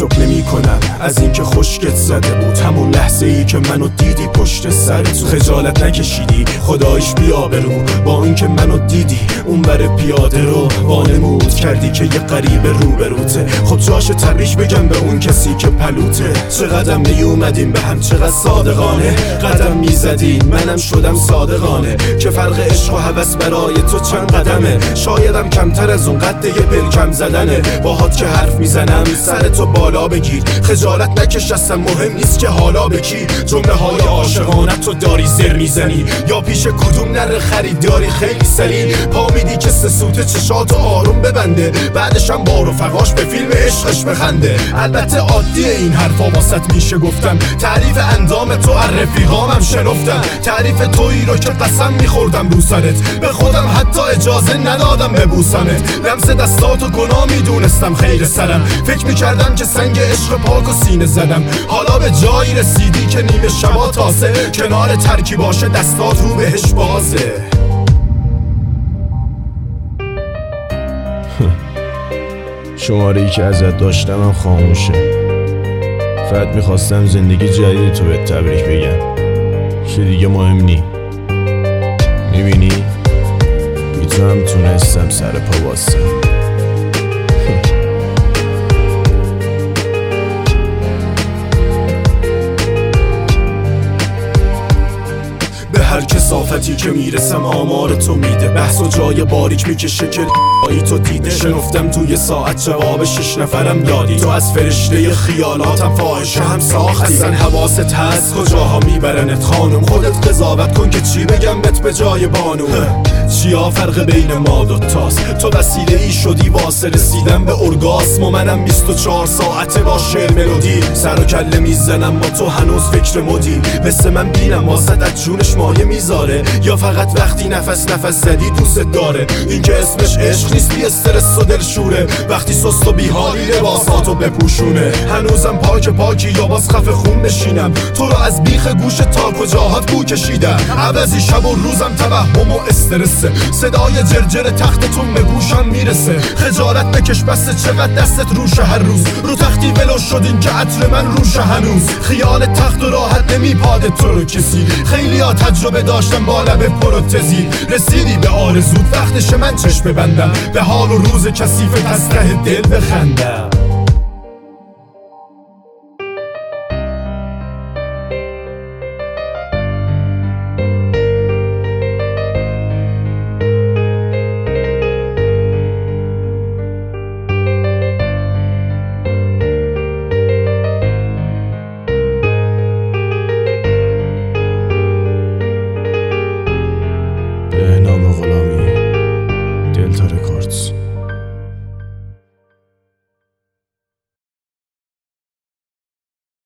تعجب نمی کنم از اینکه خشکت زده بود همون لحظه ای که منو دیدی پشت سرت. خجالت نکشیدی خدایش بیا برو، با اینکه منو دیدی اون بر پیاده رو وانمود کردی که یه غریبه روبروته. خب جاشو تبریک بگم به اون کسی که پلوته. چه قدم نیومدیم به هم، چقدر صادقانه قدم میزدیم، منم شدم صادقانه. که فرق عشق و هوس برای تو چند قدمه؟ شایدم کمتر از اون قد یه پلکم زدنه. باهات که حرف میزنم سر تو بالا بگیر، خجالت نکش اصلا مهم نیست که حالا بکی. جمله های عاشقانه تو داری زر میزنی یا پیش کدوم نر خریداری خیلی سری پا میدی که سوت چشاتو آروم ببنده، بعدشم با رفقاش به فیلم عشقش بخنده. البته عادیه این حرفا واسط میشه گفتم، تعریف اندام تو از رفیقامم شنفتم. تعریف تویی رو که قسم میخوردم رو سرت، به خودم حتی اجازه ندادم ببوسمت. لمس دستاتو گناه میدونستم خیر سرم، فکر میکردم که سنگ عشق پاک و سینه زدم. حالا به جایی رسیدی که نیمه شبا تازه کنار ترکی باشه دستات رو بهش بازه. شماره‌ای که ازت داشتم هم خاموشه. فقط میخواستم زندگی جدید تو بهت تبریک بگم که دیگه مهم نی. میبینی؟ میتونم تونستم سر پا باسم. هر کثافتی که میرسم آمار تو میده، بحث و جای باریک میکشه که ای تو دیده. شنفتم توی ساعت جواب 6 نفرم دادی، تو از فرشته خیالاتم فاحشه هم ساختی. اصلا حواست هست کجاها میبرنت خانم؟ خودت قضاوت کن که چی بگم بهت به جای بانو. چیا فرق بین ما دوتاست؟ تو وسیله ای شدی واسه رسیدن به ارگاسم و منم 24 ساعته با شعر ملودی سر و کله میزنم با تو هنوز فکر مدی. مثل من بینم واسه از جونش مایه میذاره یا فقط وقتی نفس زدی دوست داره؟ این که اسمش عشق نیست بی استرس و دلشوره، وقتی سست و بیحالی لباساتو بپوشونه. هنوزم پاکی یا باز خفه خون بشینم، تو رو از بیخ گوش تا کجاهات بو کشیدم. عوضی شب و روزم توهم و استرسه، صدای جرجر تختتون به گوشم میرسه. خجالت بکش بس چقدر دستت روشه هر روز، رو تختی ولو شدین که عطر من روشه هنوز. خیال تخت و راحت نمیپاده تو رو کسی، خیلی ها تجربه داشتم با لب پروتزی. رسیدی به آرزود وقتش من چشم ببندم، به حال و روز کثیفت از ته دل بخندم.